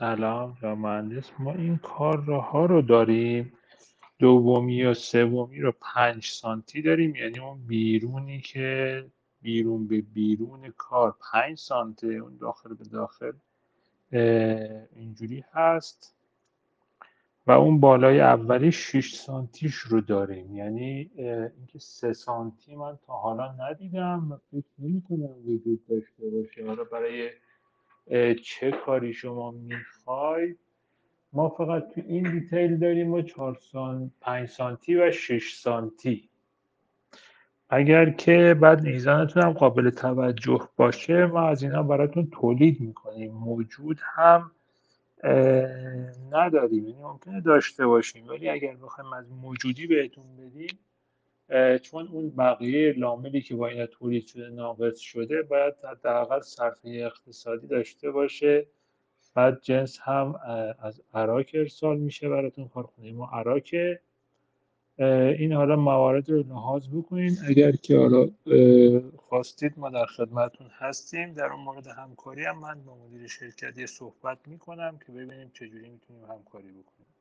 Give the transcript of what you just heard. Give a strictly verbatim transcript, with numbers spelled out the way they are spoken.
سلام یا مهندس، ما این کارها رو داریم. دومی و سومی رو پنج سانتی داریم، یعنی اون بیرونی که بیرون به بیرون کار پنج سانته، اون داخل به داخل اینجوری هست و اون بالای اولی شش سانتیش رو داریم. یعنی اینکه سه سانتی من تا حالا ندیدم و فکر نمی‌کنم وجود داشته باشه. حالا برای چه کاری شما میخوای؟ ما فقط تو این دیتیل داریم و چهار سانتی، پنج سانتی و شش سانتی. اگر که بعد میزانتون هم قابل توجه باشه ما از اینا براتون تولید میکنیم. موجود هم نداریم، یعنی ممکنه داشته باشیم ولی اگر بخوایم از موجودی بهتون بدیم، چون اون بقیه لامدی که با اینا تولید شده ناقص شده باید حداقل صرفه اقتصادی داشته باشه. بعد جنس هم از عراق ارسال میشه براتون، کارخونه ما عراقه. این حالا موارد رو لحاظ بکنین. اگر که حالا خواستید ما در خدمتتون هستیم. در اون مورد همکاری هم من با مدیر شرکت صحبت میکنم که ببینیم چجوری میتونیم همکاری بکنیم.